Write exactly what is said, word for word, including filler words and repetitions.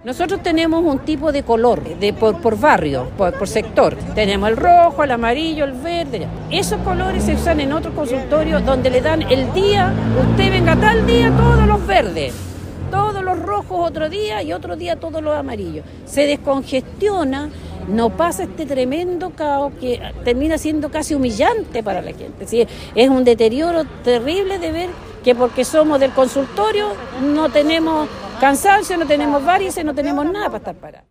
Nosotros tenemos un tipo de color, de por, por barrio, por, por sector. Tenemos el rojo, el amarillo, el verde. Esos colores se usan en otros consultorios donde le dan el día, usted venga tal día, todos los verdes, todos los rojos otro día y otro día todos los amarillos. Se descongestiona, no pasa este tremendo caos que termina siendo casi humillante para la gente. Es decir, es un deterioro terrible de ver que porque somos del consultorio no tenemos cansancio, no tenemos varices, no tenemos nada para estar parados.